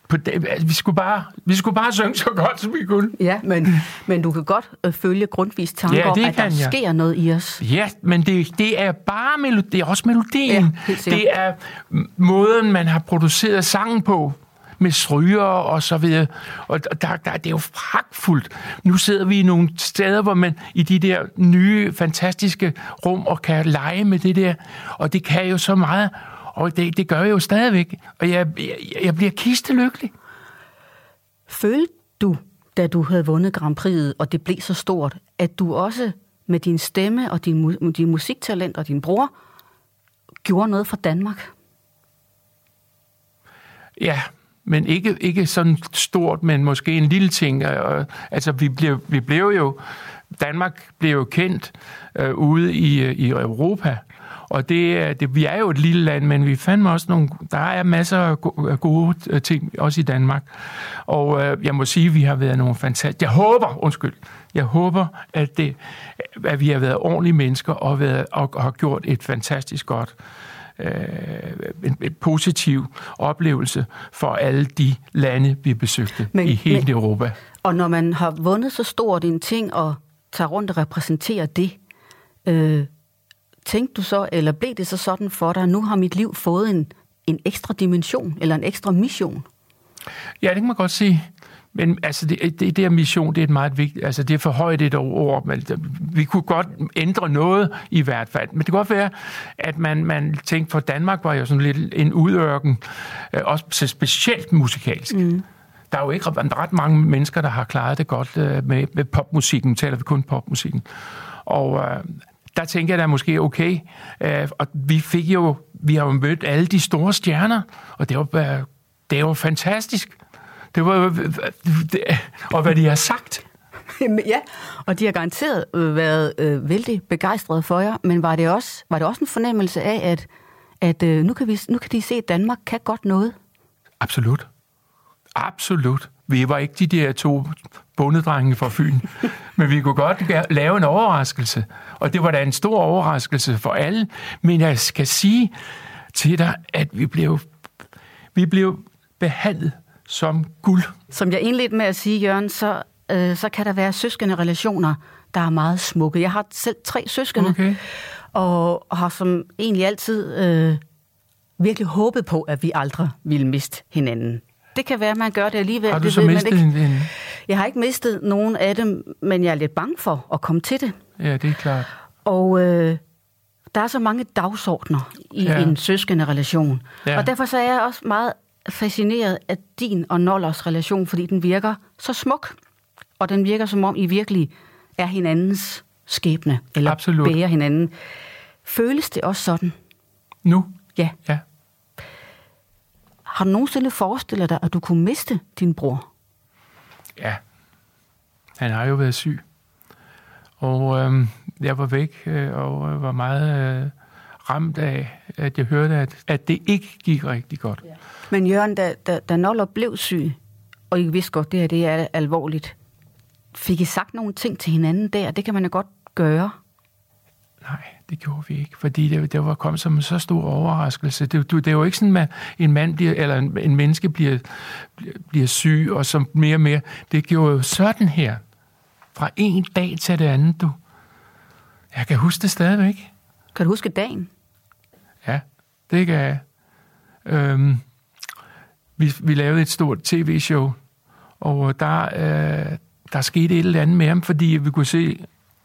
B: på det, altså, vi, skulle bare, vi skulle bare synge så godt, som vi kunne.
A: Ja, men, men du kan godt øh, følge Grundtvigs tanker
B: ja,
A: om, at der
B: jeg.
A: sker noget i os.
B: Ja, men det, det er bare melodi, det er også melodien.
A: Ja,
B: det er måden, man har produceret sangen på, med stryger og så videre. Og der, der, det er jo fragtfuldt. Nu sidder vi i nogle steder, hvor man i de der nye, fantastiske rum og kan lege med det der. Og det kan jo så meget. Og det, det gør jeg jo stadigvæk. Og jeg, jeg, jeg bliver kistelykkelig.
A: Følte du, da du havde vundet Grand Prix'et, og det blev så stort, at du også med din stemme og din, din musiktalent og din bror gjorde noget for Danmark?
B: Ja, men ikke, ikke sådan stort, men måske en lille ting. Altså, vi blev, vi blev jo... Danmark blev jo kendt øh, ude i, i Europa. Og det, det, vi er jo et lille land, men vi fandt også nogle... Der er masser af gode ting, også i Danmark. Og øh, jeg må sige, at vi har været nogle fantastiske... Jeg håber, undskyld, jeg håber, at, det, at vi har været ordentlige mennesker og, været, og, og har gjort et fantastisk godt... Øh, en, en positiv oplevelse for alle de lande, vi besøgte men, i hele men, Europa.
A: Og når man har vundet så stort en ting og tager rundt og repræsenterer det, øh, tænkte du så, eller blev det så sådan for dig, nu har mit liv fået en, en ekstra dimension, eller en ekstra mission?
B: Ja, det kan man godt sige. Men altså, det, det der mission, det er et meget vigtigt, altså det er for højt et ord, men vi kunne godt ændre noget i hvert fald. Men det kan godt være, at man, man tænkte, for Danmark var jo sådan lidt en udørken, også specielt musikalsk. Mm. Der er jo ikke ret mange mennesker, der har klaret det godt med, med popmusikken, taler vi kun popmusikken. Og øh, der tænker jeg, der er måske okay. Øh, og vi fik jo, vi har jo mødt alle de store stjerner, og det var, det var fantastisk. Det var det, og hvad de har sagt.
A: Ja, og de har garanteret været øh, vældig begejstrede for jer, men var det også, var det også en fornemmelse af, at, at øh, nu, kan vi, nu kan de se, at Danmark kan godt noget?
B: Absolut. Absolut. Vi var ikke de der to bondedrenge fra Fyn, men vi kunne godt lave en overraskelse, og det var da en stor overraskelse for alle. Men jeg skal sige til dig, at vi blev, vi blev behandlet som guld.
A: Som jeg indledte med at sige, Jørgen, så, øh, så kan der være søskende relationer, der er meget smukke. Jeg har selv tre søskende,
B: okay.
A: og, og har som egentlig altid øh, virkelig håbet på, at vi aldrig ville miste hinanden. Det kan være, at man gør det alligevel.
B: Har du
A: det
B: så
A: ved
B: mistet
A: man
B: ikke. en?
A: Jeg har ikke mistet nogen af dem, men jeg er lidt bange for at komme til det.
B: Ja, det er klart.
A: Og øh, der er så mange dagsordner i ja. en søskende relation. Ja. Og derfor så er jeg også meget fascineret af din og Nollers relation, fordi den virker så smuk, og den virker som om I virkelig er hinandens skæbne, eller
B: Absolut.
A: bærer hinanden. Føles det også sådan?
B: Nu?
A: Ja.
B: Ja.
A: Har du nogensinde forestillet dig, at du kunne miste din bror?
B: Ja. Han har jo været syg. Og øh, jeg var væk, øh, og var meget øh, ramt af, at jeg hørte, at, at det ikke gik rigtig godt. Ja.
A: Men Jørgen, da, da, da Noller blev syg, og I vidste godt, det her det er alvorligt, fik I sagt nogle ting til hinanden der? Det kan man jo godt gøre.
B: Nej, det gjorde vi ikke, fordi det, det var kommet som en så stor overraskelse. Det, det er jo ikke sådan, at en mand bliver, eller en, en menneske bliver, bliver, bliver syg, og som mere og mere. Det gjorde jo sådan her, fra en dag til det andet, du. Jeg kan huske det stadigvæk.
A: Kan du huske dagen?
B: Ja, det kan jeg. Øhm, vi, vi lavede et stort tv-show, og der, øh, der skete et eller andet med ham, fordi vi kunne se,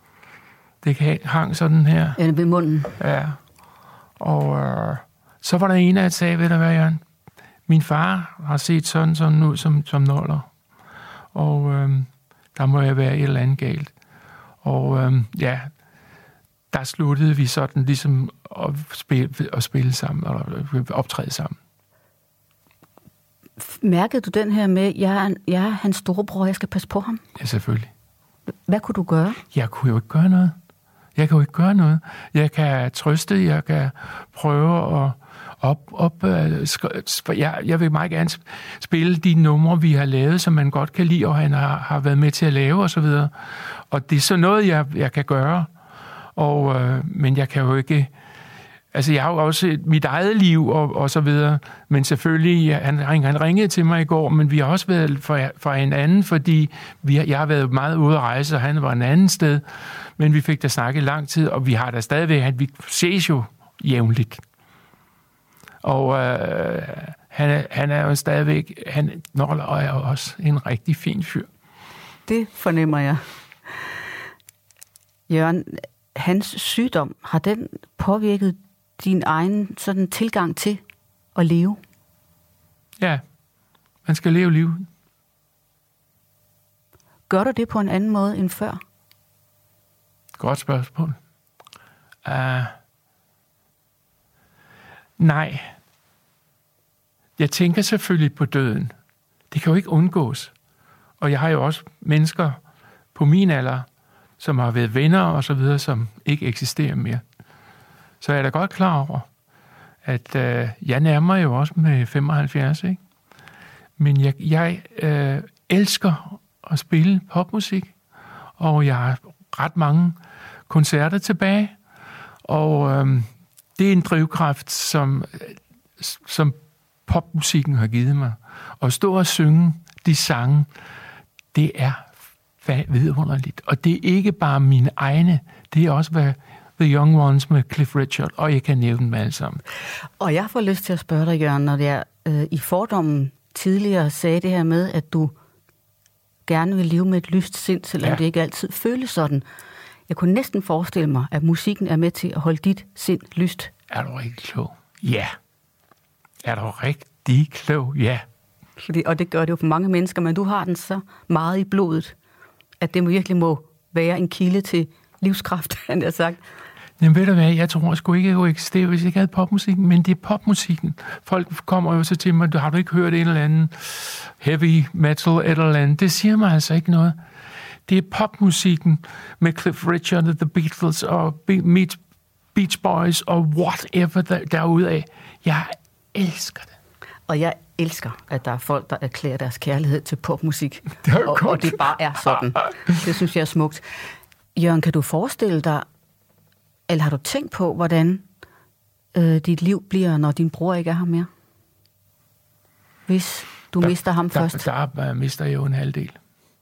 B: det hang sådan her.
A: Eller ved munden.
B: Ja. Og øh, så var der en, der sagde, ved du hvad, Jørgen? Min far har set sådan sådan ud som, som Noller. Og øh, der må jeg være et eller andet galt. Og øh, ja, der sluttede vi sådan ligesom at spille, at spille sammen, eller optræde sammen.
A: Mærkede du den her med, jeg er, jeg er hans storebror, jeg skal passe på ham?
B: Ja, selvfølgelig.
A: Hvad kunne du gøre?
B: Jeg kunne jo ikke gøre noget. Jeg kan jo ikke gøre noget. Jeg kan trøste, jeg kan prøve at op, op jeg, jeg vil meget gerne spille de numre, vi har lavet, som man godt kan lide, og han har, har været med til at lave osv. Og, og det er så noget, jeg, jeg kan gøre. Og, øh, men jeg kan jo ikke Altså, jeg har jo også mit eget liv og, og så videre, men selvfølgelig, han, han ringede til mig i går, men vi har også været for, for en anden, fordi vi, jeg har været meget ude at rejse, og han var en anden sted, men vi fik da snakket lang tid, og vi har da stadigvæk, at vi ses jo jævnligt. Og øh, han, er, han er jo stadigvæk, han Noller er jo også en rigtig fin fyr.
A: Det fornemmer jeg. Jørgen, hans sygdom, har den påvirket din egen sådan tilgang til at leve?
B: Ja, man skal leve livet.
A: Gør du det på en anden måde end før?
B: Godt spørgsmål. Uh, nej. Jeg tænker selvfølgelig på døden. Det kan jo ikke undgås. Og jeg har jo også mennesker på min alder, som har været venner og så videre, som ikke eksisterer mere. Så jeg er da godt klar over, at øh, jeg nærmer jo også med femoghalvfjerds, ikke? Men jeg, jeg øh, elsker at spille popmusik, og jeg har ret mange koncerter tilbage, og øh, det er en drivkraft, som, som popmusikken har givet mig. At stå og synge de sange, det er vidunderligt. Og det er ikke bare mine egne, det er også, hvad The Young Ones med Cliff Richard, og jeg kan nævne dem alle sammen. Og
A: jeg får lyst til at spørge dig, Jørgen, når det er øh, i fordommen tidligere sagde det her med, at du gerne vil leve med et lyst sind, selvom ja. det ikke altid føles sådan. Jeg kunne næsten forestille mig, at musikken er med til at holde dit sind lyst.
B: Er du rigtig klog? Ja. Er du rigtig klog? Ja.
A: Fordi, og det gør det jo for mange mennesker, men du har den så meget i blodet, at det virkelig må være en kilde til livskraft, han har sagt.
B: Jamen ved du hvad, jeg tror sgu ikke, at jeg eksistere, hvis jeg ikke havde popmusikken, men det er popmusikken. Folk kommer jo så til mig, har du ikke hørt en eller anden heavy metal et eller andet? Det siger mig altså ikke noget. Det er popmusikken med Cliff Richard og The Beatles og Beach Boys og whatever der, derude af. Jeg elsker det.
A: Og jeg elsker, at der er folk, der erklærer deres kærlighed til popmusik.
B: Det er
A: og, og det bare er sådan. Det synes jeg er smukt. Jørgen, kan du forestille dig, eller har du tænkt på, hvordan øh, dit liv bliver, når din bror ikke er her mere? Hvis du der, mister ham
B: der,
A: først.
B: Der, der mister jeg jo en halvdel.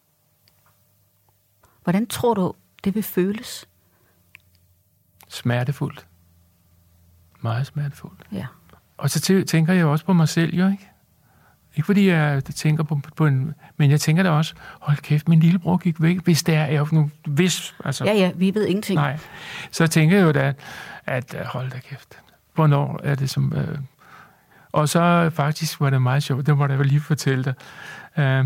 A: Hvordan tror du, det vil føles?
B: Smertefuldt. Meget smertefuldt.
A: Ja.
B: Og så tænker jeg også på mig selv, jo ikke? Ikke fordi jeg tænker på, på en... Men jeg tænker da også, hold kæft, min lillebror gik væk, hvis det er... Jeg nu, hvis, altså,
A: ja, ja, vi ved ingenting.
B: Nej. Så tænker jeg jo da, at hold da kæft, hvornår er det som... Øh, og så faktisk var det meget sjovt, det må jeg lige fortælle dig. Øh,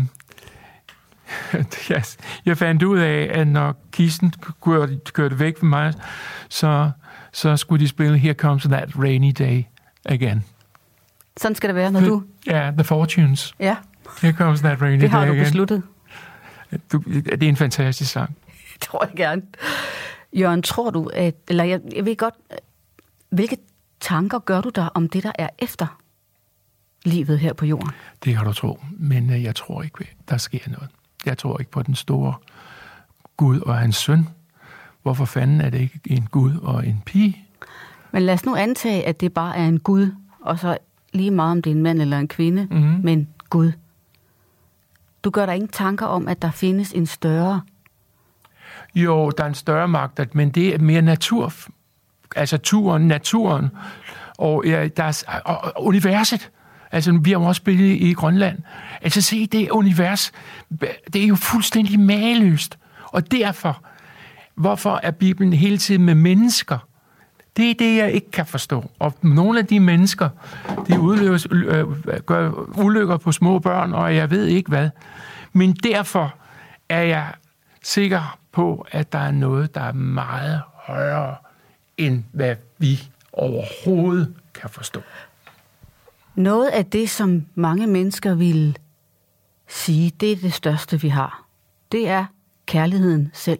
B: yes. Jeg fandt ud af, at når kisten kørte, kørte væk fra mig, så, så skulle de spille Here Comes That Rainy Day again.
A: Sådan skal det være, når du...
B: Ja, The Fortunes.
A: Ja.
B: Here Comes That Rainy Day again.
A: Det har du besluttet.
B: Du, det er en fantastisk sang.
A: Det tror jeg gerne. Jørgen, tror du, at... Eller jeg, jeg ved godt... Hvilke tanker gør du der om det, der er efter livet her på jorden?
B: Det kan du tro. Men uh, jeg tror ikke, der sker noget. Jeg tror ikke på den store Gud og hans søn. Hvorfor fanden er det ikke en Gud og en pige?
A: Men lad os nu antage, at det bare er en Gud, og så lige meget om det er en mand eller en kvinde, mm-hmm. men Gud. Du gør dig ingen tanker om, at der findes en større...
B: Jo, der er en større magt, men det er mere natur. Altså turen, naturen, og, ja, der er, og, og universet. Altså, vi har jo også spillet i Grønland. Altså, se, det univers, det er jo fuldstændig mageløst. Og derfor, hvorfor er Bibelen hele tiden med mennesker? Det er det, jeg ikke kan forstå. Og nogle af de mennesker, de udløser, øh, gør ulykker på små børn, og jeg ved ikke hvad. Men derfor er jeg sikker på, at der er noget, der er meget højere, end hvad vi overhovedet kan forstå.
A: Noget af det, som mange mennesker vil sige, det er det største, vi har. Det er kærligheden selv.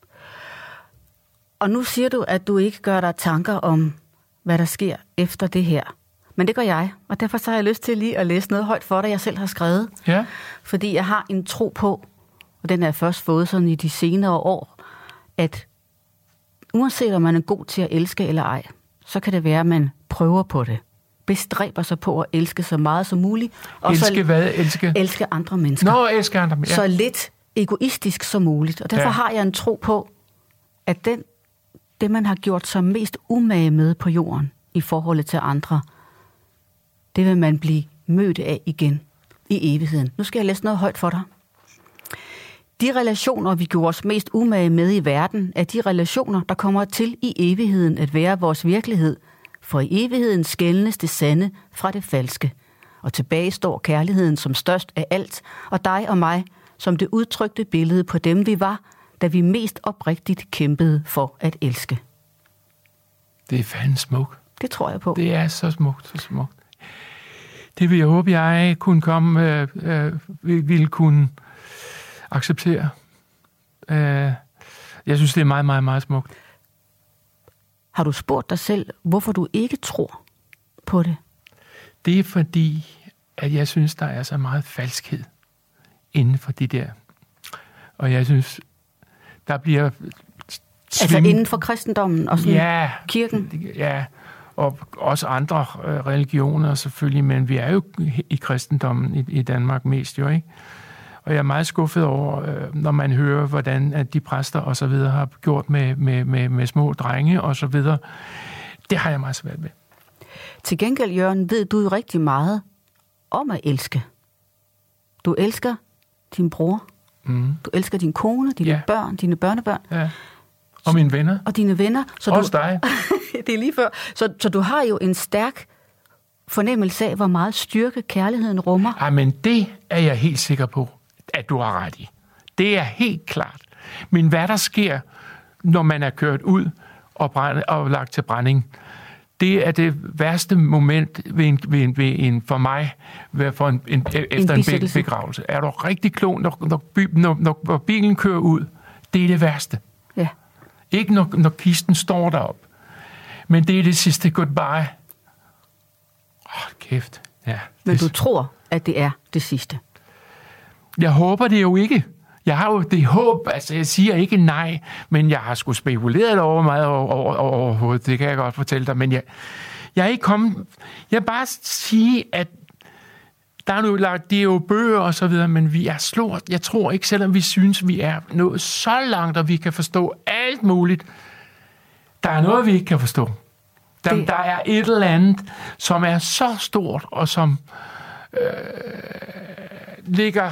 A: Og nu siger du, at du ikke gør dig tanker om, hvad der sker efter det her. Men det gør jeg, og derfor så har jeg lyst til lige at læse noget højt for dig, jeg selv har skrevet.
B: Ja.
A: Fordi jeg har en tro på, og den har jeg først fået sådan i de senere år, at uanset om man er god til at elske eller ej, så kan det være, at man prøver på det. Bestræber sig på at elske så meget som muligt. Og
B: elske
A: så
B: hvad? Elske?
A: Elske andre mennesker.
B: Nå, elske andre mennesker.
A: Ja. Så lidt egoistisk som muligt. Og derfor ja. har jeg en tro på, at den, det, man har gjort sig mest umage med på jorden i forhold til andre, det vil man blive mødt af igen i evigheden. Nu skal jeg læse noget højt for dig. De relationer, vi gjorde os mest umage med i verden, er de relationer, der kommer til i evigheden at være vores virkelighed. For i evigheden skelnes det sande fra det falske. Og tilbage står kærligheden som størst af alt, og dig og mig som det udtrykte billede på dem, vi var, da vi mest oprigtigt kæmpede for at elske.
B: Det er fandme smukt.
A: Det tror jeg på.
B: Det er så smukt, så smukt. Det vil jeg håbe, jeg kunne komme, øh, øh, ville kunne acceptere. Øh, jeg synes, det er meget, meget, meget smukt.
A: Har du spurgt dig selv, hvorfor du ikke tror på det?
B: Det er fordi, at jeg synes, der er så meget falskhed inden for de der. Og jeg synes, der bliver...
A: Svim... Altså inden for kristendommen og sådan
B: ja,
A: kirken?
B: Ja, og også andre øh, religioner selvfølgelig, men vi er jo i kristendommen i, i Danmark mest jo, ikke? Og jeg er meget skuffet over, øh, når man hører, hvordan at de præster og så videre har gjort med, med, med, med små drenge og så videre. Det har jeg meget svært med.
A: Til gengæld, Jørgen, ved du jo rigtig meget om at elske. Du elsker din bror, mm. du elsker din kone, dine ja. børn, dine børnebørn.
B: Ja. Og mine venner.
A: Og dine venner. Så
B: også
A: du,
B: dig.
A: det er lige før. Så, så du har jo en stærk fornemmelse af, hvor meget styrke kærligheden rummer.
B: Ja, men det er jeg helt sikker på, at du har ret i. Det er helt klart. Men hvad der sker, når man er kørt ud og, brænd, og lagt til brænding, det er det værste moment ved en, ved en, ved en, for mig for en, en, efter en, en begravelse. Er du rigtig klog, når, når, når, når bilen kører ud? Det er det værste.
A: Ja.
B: Ikke når, når kisten står derop. Men det er det sidste goodbye. Åh, oh, kæft. Ja,
A: Men
B: det...
A: du tror, at det er det sidste?
B: Jeg håber det jo ikke. Jeg har jo det håb, altså jeg siger ikke nej, men jeg har sgu spekuleret over meget over, over, overhovedet, det kan jeg godt fortælle dig, men jeg, jeg er ikke kommet, jeg vil bare sige, at der er nu lagt, det er jo bøger og så videre, men vi er slået. Jeg tror ikke, selvom vi synes, vi er nået så langt, og vi kan forstå alt muligt, der er noget, vi ikke kan forstå. Der, det... der er et eller andet, som er så stort, og som øh, ligger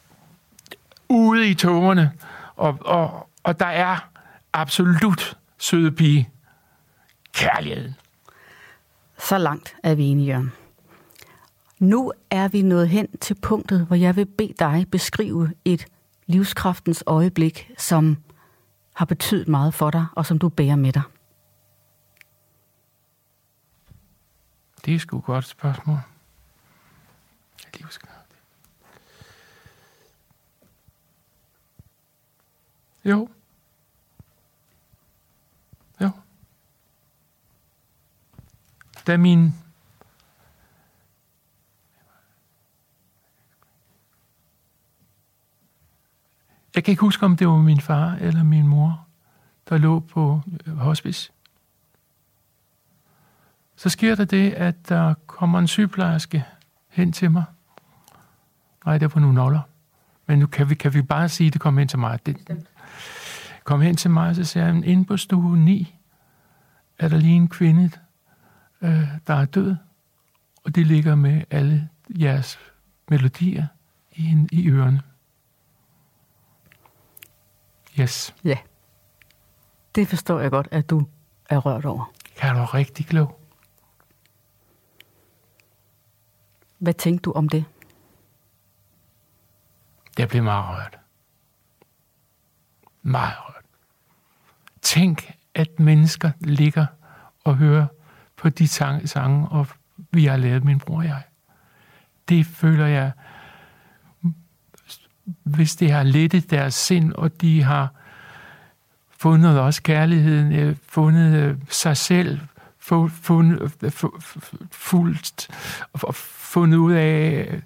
B: ude i tågerne, og, og, og der er absolut, søde pige, kærligheden.
A: Så langt er vi enige, Jørgen. Nu er vi nået hen til punktet, hvor jeg vil bede dig beskrive et livskraftens øjeblik, som har betydet meget for dig, og som du bærer med dig.
B: Det er sgu godt et spørgsmål. Livskraft. Jo. Jo. Da min Jeg kan ikke huske, om det var min far eller min mor, der lå på hospice. Så sker der det, at der kommer en sygeplejerske hen til mig. Nej, det var nogle noller. Men nu kan vi, kan vi bare sige, at det kom hen til mig. Det kom hen til mig, og så siger han, inde på stue ni er der lige en kvinde, øh, der er død. Og de ligger med alle jeres melodier i, i ørerne. Yes.
A: Ja. Det forstår jeg godt, at du er rørt over.
B: Jeg er rigtig klog.
A: Hvad tænkte du om det?
B: Jeg blev meget rørt. Meget rørt. Tænk, at mennesker ligger og hører på de sange, og vi har lavet, min bror og jeg. Det føler jeg, hvis det har lettet deres sind, og de har fundet også kærligheden, fundet sig selv, fundet, fuldt, fundet ud af...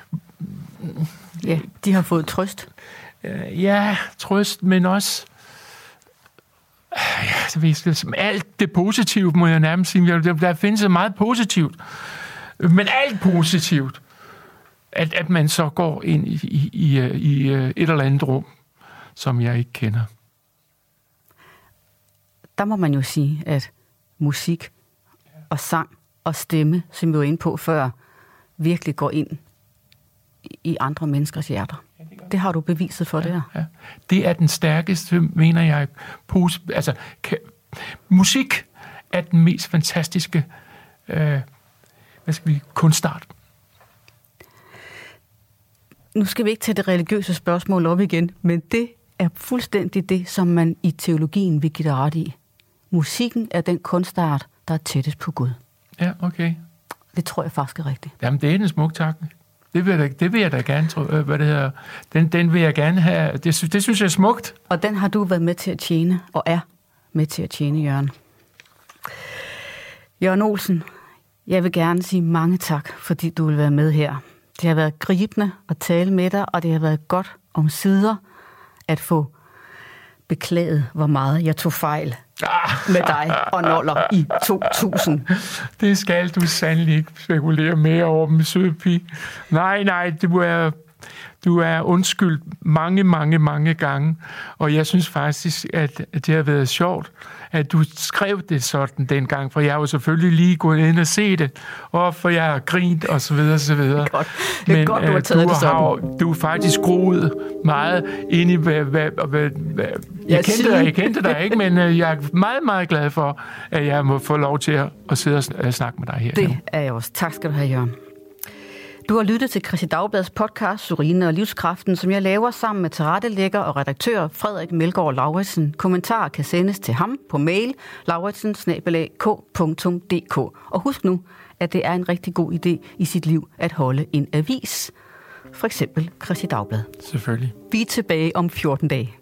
A: Ja, de har fået trøst.
B: Ja, trøst, men også Ja, alt det positive, må jeg nærmest sige. Der findes meget positivt. Men alt positivt, at, at man så går ind i, i, i, i et eller andet rum, som jeg ikke kender.
A: Der må man jo sige, at musik og sang og stemme, som vi var inde på før, virkelig går ind i andre menneskers hjerter. Ja, det, det har du beviset for, ja, det her. Ja.
B: Det er den stærkeste, mener jeg, pos- altså kan, musik er den mest fantastiske øh, hvad skal vi, kunstart.
A: Nu skal vi ikke tage det religiøse spørgsmål op igen, men det er fuldstændig det, som man i teologien vil give dig ret i. Musikken er den kunstart, der er tættest på Gud.
B: Ja, okay.
A: Det tror jeg faktisk er rigtigt.
B: Jamen, det er en smuk tak. Det vil jeg da, det vil jeg da gerne, tro, hvad det hedder. Den, den vil jeg gerne have. Det, det synes jeg er smukt.
A: Og den har du været med til at tjene, og er med til at tjene, Jørgen. Jørgen Olsen, jeg vil gerne sige mange tak, fordi du vil være med her. Det har været gribende at tale med dig, og det har været godt om sider at få beklaget, hvor meget jeg tog fejl med dig og Noller i to tusind.
B: Det skal du sandelig ikke spekulere mere over, med søde pige. Nej, nej, du er, du er undskyld mange, mange, mange gange. Og jeg synes faktisk, at det har været sjovt, at du skrev det sådan dengang, for jeg har jo selvfølgelig lige gået ind og set det, og for jeg har grint, og så videre, så videre.
A: Godt. Det er Men, godt, du har taget du det sådan.
B: Har, du er faktisk groet meget ind i, hvad, hvad, hvad, hvad jeg, jeg, kendte dig, jeg kendte dig ikke, men jeg er meget, meget glad for, at jeg må få lov til at sidde og snakke med dig her.
A: Det er jeg også. Tak skal du have, Jørgen. Du har lyttet til Kristi Dagbladets podcast, Surine og Livskraften, som jeg laver sammen med tilrettelægger og redaktør Frederik Melgaard Lauritsen. Kommentarer kan sendes til ham på mail lauritsen bindestreg k punktum d k. Og husk nu, at det er en rigtig god idé i sit liv at holde en avis. For eksempel Kristi Dagblad.
B: Selvfølgelig.
A: Vi er tilbage om fjorten dage.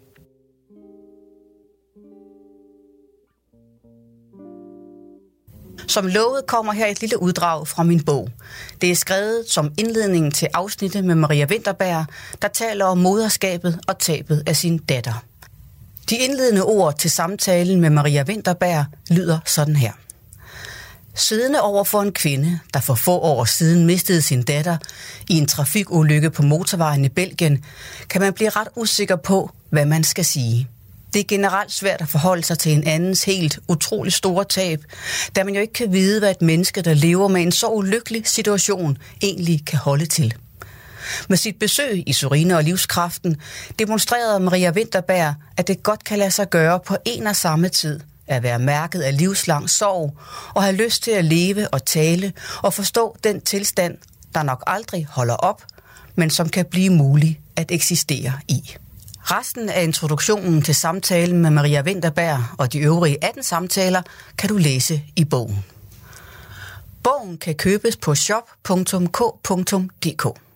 A: Som lovet kommer her et lille uddrag fra min bog. Det er skrevet som indledning til afsnittet med Maria Vinterberg, der taler om moderskabet og tabet af sin datter. De indledende ord til samtalen med Maria Vinterberg lyder sådan her. Siddende over for en kvinde, der for få år siden mistede sin datter i en trafikulykke på motorvejen i Belgien, kan man blive ret usikker på, hvad man skal sige. Det er generelt svært at forholde sig til en andens helt utrolig store tab, da man jo ikke kan vide, hvad et menneske, der lever med en så ulykkelig situation, egentlig kan holde til. Med sit besøg i Surine og Livskraften demonstrerede Maria Vinterberg, at det godt kan lade sig gøre på en og samme tid at være mærket af livslang sorg og have lyst til at leve og tale og forstå den tilstand, der nok aldrig holder op, men som kan blive mulig at eksistere i. Resten af introduktionen til samtalen med Maria Vinterberg og de øvrige atten samtaler kan du læse i bogen. Bogen kan købes på shop punktum k punktum d k.